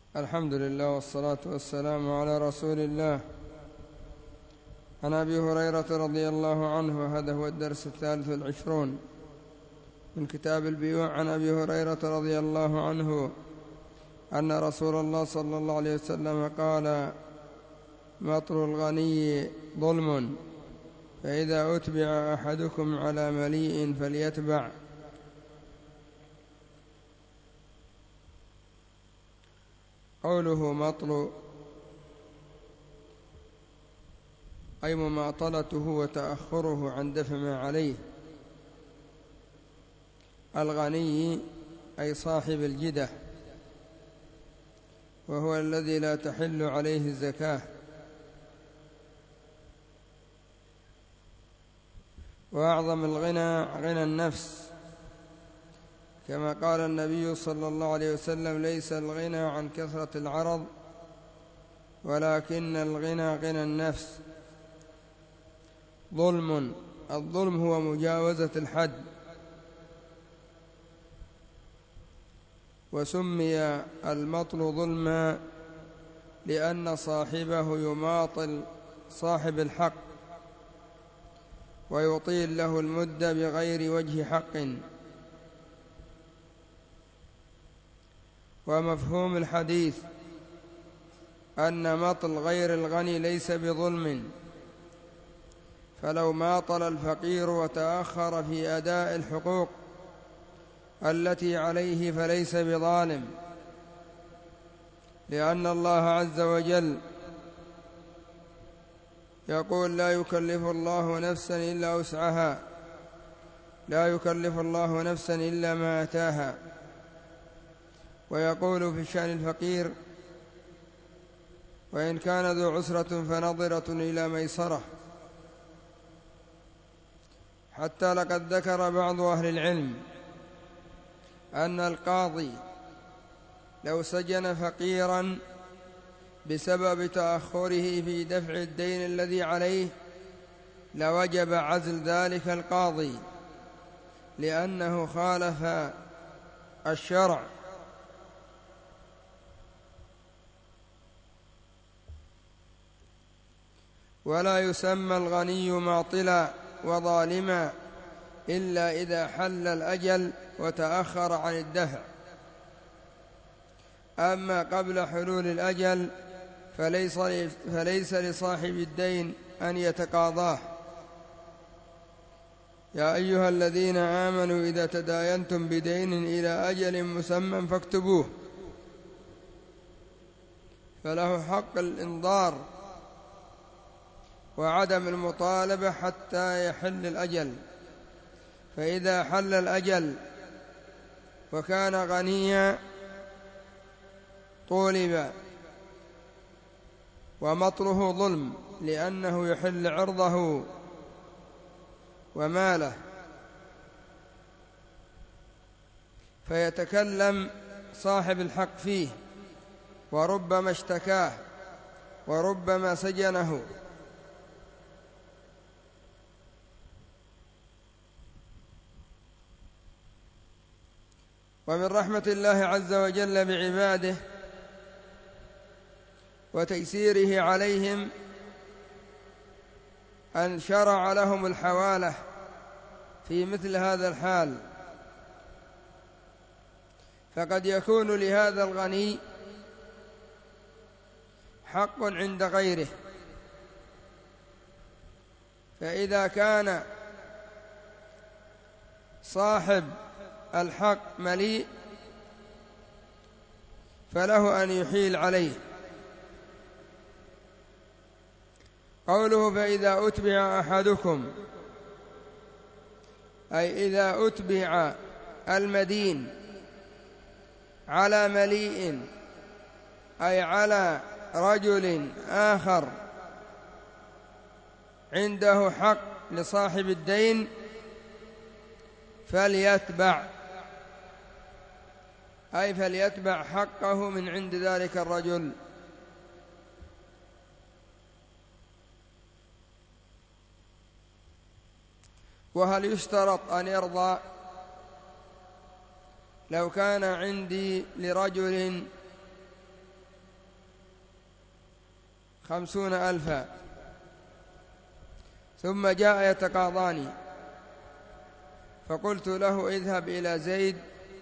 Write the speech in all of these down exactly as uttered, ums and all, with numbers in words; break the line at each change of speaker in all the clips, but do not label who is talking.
الحمد لله والصلاة والسلام على رسول الله. عن أبي هريرة رضي الله عنه، وهذا هو الدرس الثالث والعشرون من كتاب البيوع. عن أبي هريرة رضي الله عنه أن رسول الله صلى الله عليه وسلم قال: مطل الغني ظلم، فإذا أتبع أحدكم على مليء فليتبع. قوله مطل أي مماطلته وتأخره عن دفع ما عليه. الغني أي صاحب الجدة، وهو الذي لا تحل عليه الزكاة. وأعظم الغنى غنى النفس، كما قال النبي صلى الله عليه وسلم: ليس الغنى عن كثرة العرض، ولكن الغنى غنى النفس. ظلم، الظلم هو مجاوزة الحد، وسمي المطل ظلما لأن صاحبه يماطل صاحب الحق ويطيل له المدة بغير وجه حق. ومفهوم الحديث أن مطل غير الغني ليس بظلم، فلو ماطل الفقير وتأخر في أداء الحقوق التي عليه فليس بظالم، لأن الله عز وجل يقول: لا يكلف الله نفسا إلا وسعها، لا يكلف الله نفسا إلا ما أتاها. ويقول في شأن الفقير: وإن كان ذو عسرة فنظرة إلى ميسرة. حتى لقد ذكر بعض أهل العلم أن القاضي لو سجن فقيرا بسبب تأخره في دفع الدين الذي عليه لوجب عزل ذلك القاضي، لأنه خالف الشرع. ولا يسمى الغني ماطلا وظالما إلا إذا حل الأجل وتأخر عن الدفع، أما قبل حلول الأجل فليس, فليس لصاحب الدين أن يتقاضاه. يا أيها الذين آمنوا إذا تداينتم بدين إلى أجل مسمى فاكتبوه، فله حق الإنظار وعدم المطالبة حتى يحل الأجل. فإذا حل الأجل وكان غنيا طولب، ومطله ظلم لأنه يحل عرضه وماله، فيتكلم صاحب الحق فيه، وربما اشتكاه وربما سجنه. ومن رحمة الله عز وجل بعباده وتيسيره عليهم أن شرع لهم الحوالة في مثل هذا الحال. فقد يكون لهذا الغني حق عند غيره، فإذا كان صاحب الحق مليء فله أن يحيل عليه. قوله فإذا أتبع أحدكم، أي إذا أتبع المدين على مليء، أي على رجل آخر عنده حق لصاحب الدين، فليتبع، أي فليتبع حقه من عند ذلك الرجل. وهل يشترط أن يرضى؟ لو كان عندي لرجل خمسون ألفا، ثم جاء يتقاضاني، فقلت له اذهب إلى زيد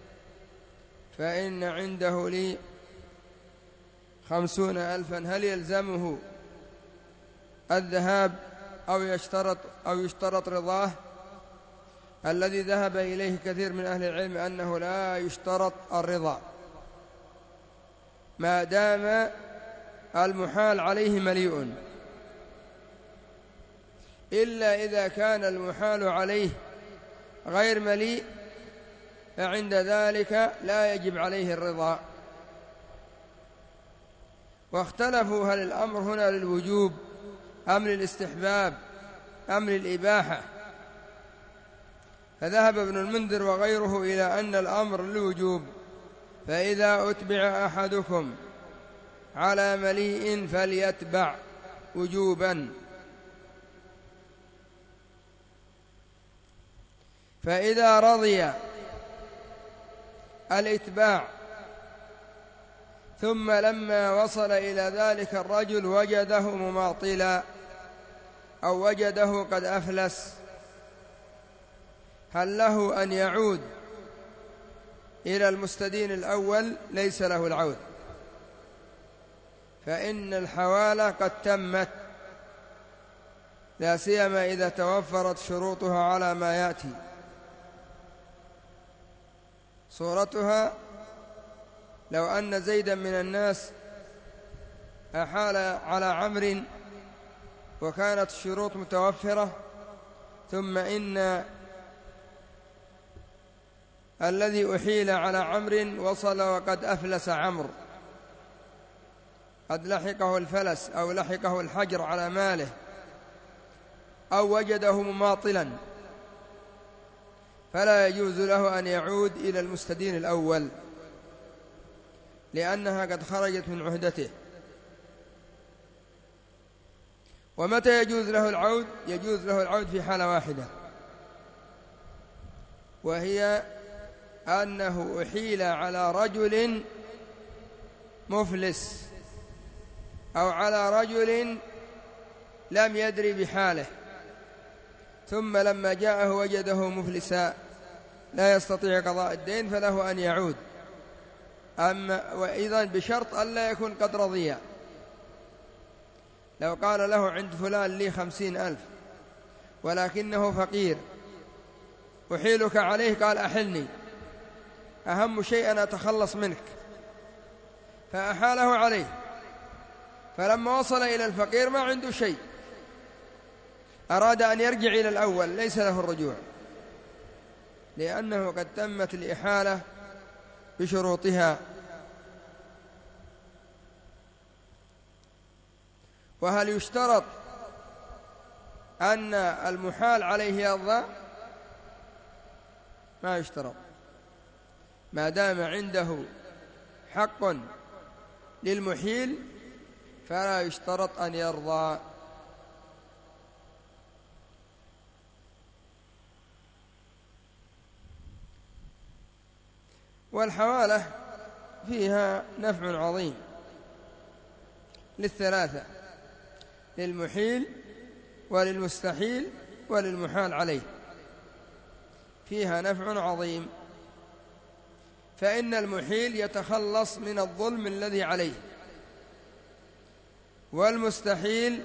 فإن عنده لي خمسون ألفا، هل يلزمه الذهاب أو يشترط, أو يشترط رضاه؟ الذي ذهب إليه كثير من أهل العلم أنه لا يشترط الرضا ما دام المحال عليه مليء، إلا إذا كان المحال عليه غير مليء فعند ذلك لا يجب عليه الرضا. واختلفوا هل الأمر هنا للوجوب أم للاستحباب أم للإباحة، فذهب ابن المنذر وغيره إلى أن الأمر للوجوب، فإذا أتبع أحدكم على مليء فليتبع وجوبا، فإذا رضي الإتباع ثم لما وصل إلى ذلك الرجل وجده مماطلا أو وجده قد أفلس، هل له أن يعود إلى المستدين الأول؟ ليس له العود، فإن الحوالة قد تمت، لا سيما إذا توفرت شروطها على ما يأتي. صورتها لو أن زيدا من الناس أحال على عمرو وكانت الشروط متوفرة، ثم إن الذي أحيل على عمرو وصل وقد أفلس عمرو، قد لحقه الفلس أو لحقه الحجر على ماله أو وجده مماطلا، فلا يجوز له أن يعود إلى المستدين الأول لأنها قد خرجت من عهدته. ومتى يجوز له العود؟ يجوز له العود في حالة واحدة، وهي أنه أحيل على رجل مفلس أو على رجل لم يدري بحاله، ثم لما جاءه وجده مفلسا لا يستطيع قضاء الدين، فله أن يعود، أما وإذا بشرط ألا يكون قد رضي. لو قال له عند فلان لي خمسين ألف ولكنه فقير أحيلك عليه، قال أحلني، أهم شيء أن أتخلص منك، فأحاله عليه، فلما وصل إلى الفقير ما عنده شيء، أراد أن يرجع إلى الأول، ليس له الرجوع لأنه قد تمت الإحالة بشروطها. وهل يشترط أن المحال عليه يرضى؟ ما يشترط، ما دام عنده حق للمحيل فلا يشترط أن يرضى. والحوالة فيها نفع عظيم للثلاثة، للمحيل وللمستحيل وللمحال عليه، فيها نفع عظيم، فإن المحيل يتخلص من الظلم الذي عليه، والمستحيل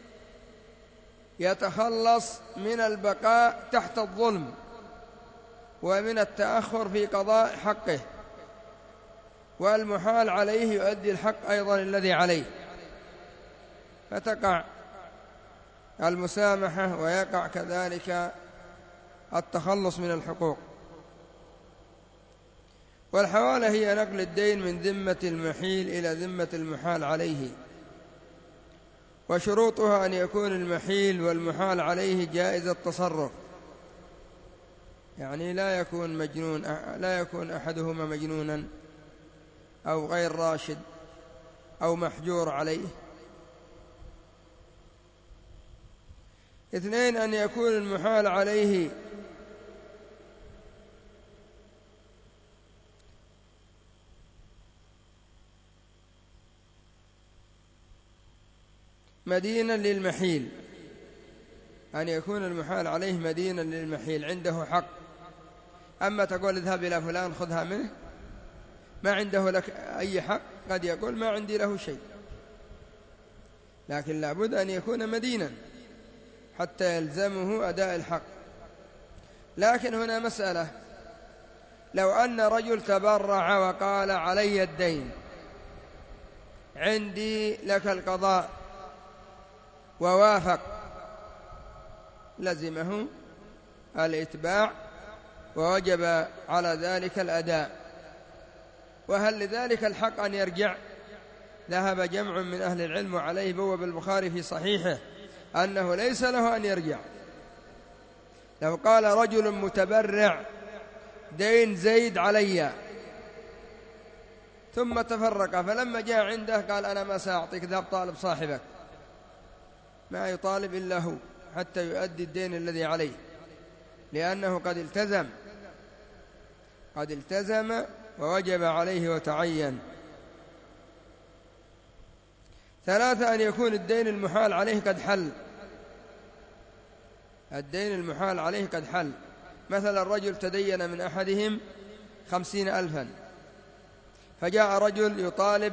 يتخلص من البقاء تحت الظلم ومن التأخر في قضاء حقه، والمحال عليه يؤدي الحق أيضا الذي عليه، فتقع المسامحة ويقع كذلك التخلص من الحقوق. والحوالة هي نقل الدين من ذمة المحيل إلى ذمة المحال عليه، وشروطها أن يكون المحيل والمحال عليه جائز التصرف، يعني لا يكون مجنون، لا يكون أحدهما مجنونا أو غير راشد أو محجور عليه. اثنين، أن يكون المحال عليه مدينا للمحيل، أن يكون المحال عليه مدينا للمحيل عنده حق. أما تقول اذهب إلى فلان خذها منه، ما عنده لك أي حق، قد يقول ما عندي له شيء، لكن لابد أن يكون مدينا حتى يلزمه أداء الحق. لكن هنا مسألة، لو أن رجل تبرع وقال علي الدين، عندي لك القضاء، ووافق، لزمه الإتباع ووجب على ذلك الأداء. وهل لذلك الحق أن يرجع؟ ذهب جمع من أهل العلم عليه، بوب البخاري في صحيحه أنه ليس له أن يرجع. لو قال رجل متبرع دين زيد علي، ثم تفرق، فلما جاء عنده قال أنا ما سأعطيك، ذهب طالب صاحبك، ما يطالب إلا هو حتى يؤدي الدين الذي عليه، لأنه قد التزم قد التزم ووجب عليه وتعين. ثلاثة، أن يكون الدين المحال عليه قد حل. الدين المحال عليه قد حل، مثلا الرجل تدين من أحدهم خمسين ألفا، فجاء رجل يطالب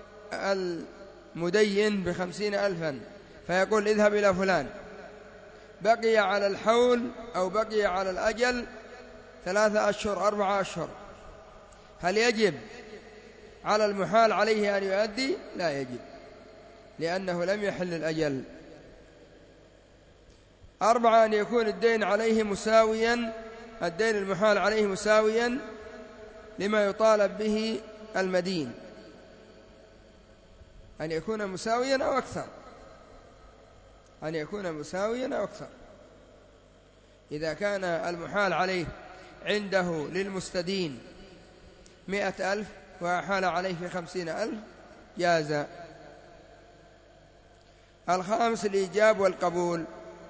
المدين بخمسين ألفا، فيقول اذهب إلى فلان، بقي على الحول أو بقي على الأجل ثلاثة أشهر أربعة أشهر، هل يجب على المحال عليه أن يؤدي؟ لا يجب، لأنه لم يحل الأجل. أربعة، أن يكون الدين عليه مساويا، الدين المحال عليه مساويا لما يطالب به المدين، أن يكون مساويا أو أكثر، أن يكون مساويا أو أكثر. إذا كان المحال عليه عنده للمستدين مئة ألف وأحال عليه في خمسين ألف جاز. الخامس، الإيجاب والقبول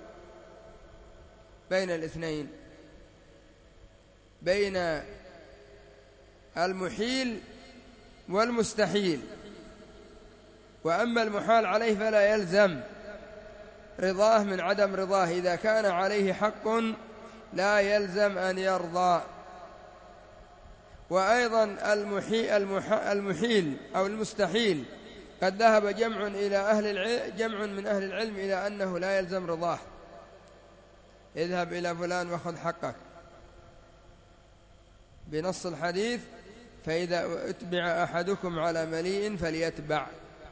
بين الاثنين، بين المحيل والمستحيل. وأما المحال عليه فلا يلزم رضاه من عدم رضاه، إذا كان عليه حق لا يلزم أن يرضى. وأيضا المحيل أو المستحيل قد ذهب جمع إلى أهل العلم جمع من أهل العلم إلى أنه لا يلزم رضاه، اذهب إلى فلان وخذ حقك بنص الحديث، فإذا أتبع أحدكم على مليء فليتبع،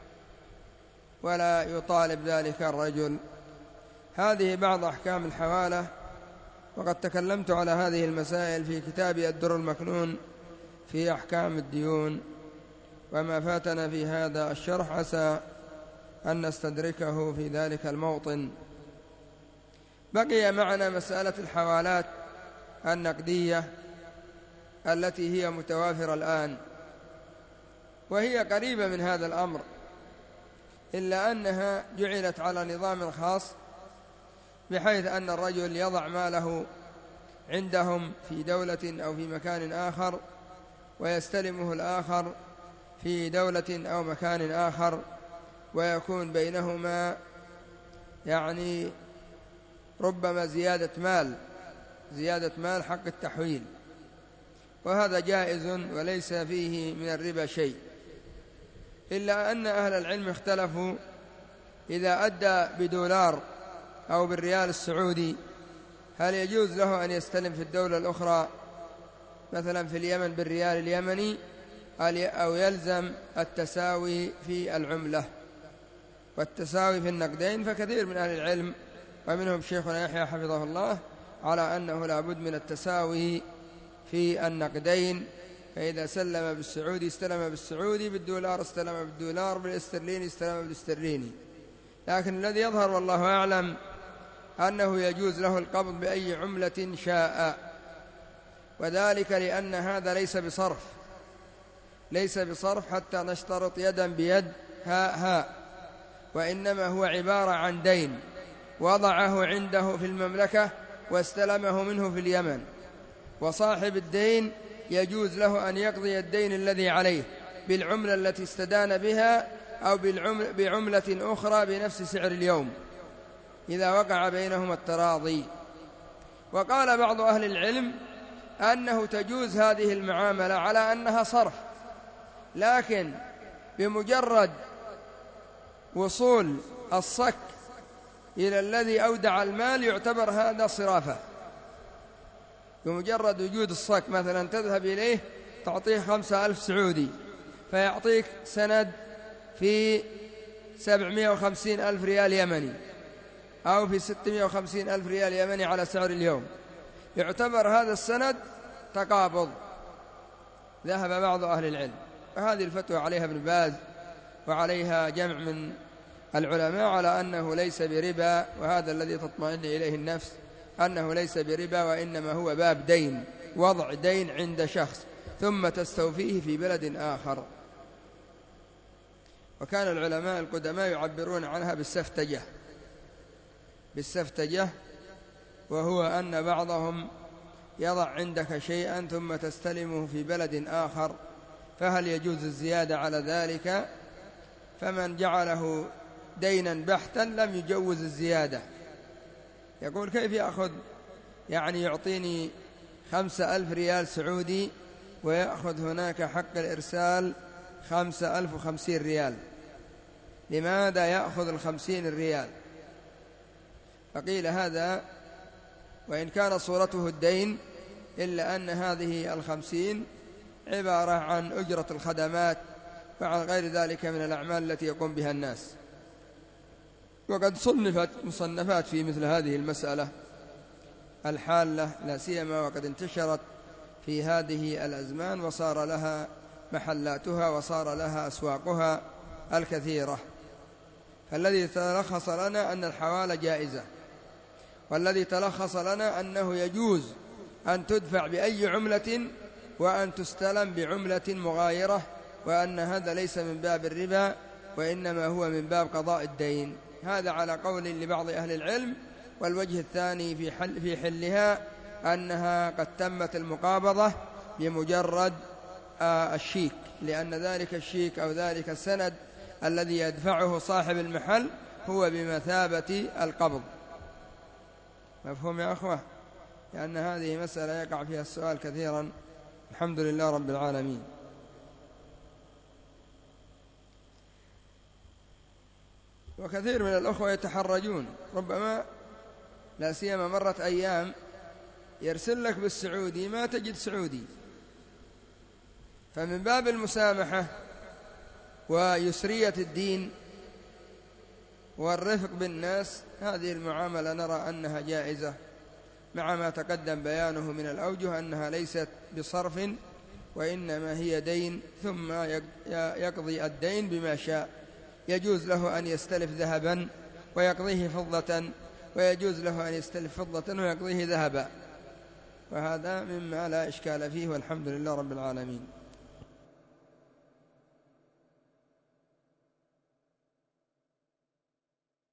ولا يطالب ذلك الرجل. هذه بعض أحكام الحوالة، وقد تكلمت على هذه المسائل في كتابي الدر المكنون في أحكام الديون، وما فاتنا في هذا الشرح عسى أن نستدركه في ذلك الموطن. بقي معنا مسألة الحوالات النقدية التي هي متوافرة الآن، وهي قريبة من هذا الأمر، إلا أنها جعلت على نظام خاص، بحيث أن الرجل يضع ماله عندهم في دولة أو في مكان آخر، ويستلمه الآخر في دولة أو مكان آخر، ويكون بينهما يعني ربما زيادة مال زيادة مال حق التحويل، وهذا جائز وليس فيه من الربا شيء. إلا أن أهل العلم اختلفوا، إذا أدى بدولار أو بالريال السعودي هل يجوز له أن يستلم في الدولة الأخرى، مثلا في اليمن بالريال اليمني، أو يلزم التساوي في العملة والتساوي في النقدين؟ فكثير من أهل العلم ومنهم شيخنا يحيى حفظه الله على أنه لا بد من التساوي في النقدين، فإذا سلم بالسعودي استلم بالسعودي، بالدولار استلم بالدولار، بالاسترليني استلم بالاسترليني. لكن الذي يظهر والله أعلم أنه يجوز له القبض بأي عملة شاء، وذلك لأن هذا ليس بصرف ليس بصرف حتى نشترط يدا بيد ها ها وإنما هو عبارة عن دين وضعه عنده في المملكة واستلمه منه في اليمن، وصاحب الدين يجوز له أن يقضي الدين الذي عليه بالعملة التي استدان بها أو بعملة أخرى بنفس سعر اليوم إذا وقع بينهما التراضي. وقال بعض أهل العلم أنه تجوز هذه المعاملة على أنها صرف، لكن بمجرد وصول الصك إلى الذي أودع المال يعتبر هذا صرافة. بمجرد وجود الصك مثلا تذهب إليه تعطيه خمسة ألف سعودي فيعطيك سند في سبعمائة وخمسين ألف ريال يمني أو في ستمائة وخمسين ألف ريال يمني على سعر اليوم، يعتبر هذا السند تقابض. ذهب بعض أهل العلم، وهذه الفتوى عليها ابن باز وعليها جمع من العلماء على أنه ليس بربا، وهذا الذي تطمئن إليه النفس أنه ليس بربا، وإنما هو باب دين، وضع دين عند شخص ثم تستوفيه في بلد آخر. وكان العلماء القدماء يعبرون عنها بالسفتجة بالسفتجة وهو أن بعضهم يضع عندك شيئا ثم تستلمه في بلد آخر، فهل يجوز الزيادة على ذلك؟ فمن جعله دينا بحتا لم يجوز الزيادة. يقول كيف يأخذ يعني يعطيني خمسة ألف ريال سعودي ويأخذ هناك حق الإرسال خمسة ألف وخمسين ريال، لماذا يأخذ الخمسين الريال؟ فقيل هذا وإن كان صورته الدين إلا أن هذه الخمسين عبارة عن أجرة الخدمات وعن غير ذلك من الأعمال التي يقوم بها الناس. وقد صنفت مصنفات في مثل هذه المسألة الحالة لا سيما وقد انتشرت في هذه الأزمان وصار لها محلاتها وصار لها أسواقها الكثيرة. فالذي تلخص لنا أن الحوالة جائزة، والذي تلخص لنا أنه يجوز أن تدفع بأي عملة وأن تستلم بعملة مغايرة، وأن هذا ليس من باب الربا وإنما هو من باب قضاء الدين. هذا على قول لبعض أهل العلم. والوجه الثاني في حل في حلها أنها قد تمت المقابضة بمجرد آه الشيك، لأن ذلك الشيك أو ذلك السند الذي يدفعه صاحب المحل هو بمثابة القبض. مفهوم يا أخوة؟ لأن هذه مسألة يقع فيها السؤال كثيرا. الحمد لله رب العالمين. وكثير من الأخوة يتحرجون، ربما لا سيما مرت أيام يرسل لك بالسعودي ما تجد سعودي، فمن باب المسامحة ويسرية الدين والرفق بالناس هذه المعاملة نرى أنها جائزة، مع ما تقدم بيانه من الأوجه أنها ليست بصرف وإنما هي دين، ثم يقضي الدين بما شاء. يجوز له أن يستلف ذهبا ويقضيه فضة، ويجوز له أن يستلف فضة ويقضيه ذهبا، وهذا مما لا إشكال فيه، والحمد لله رب العالمين.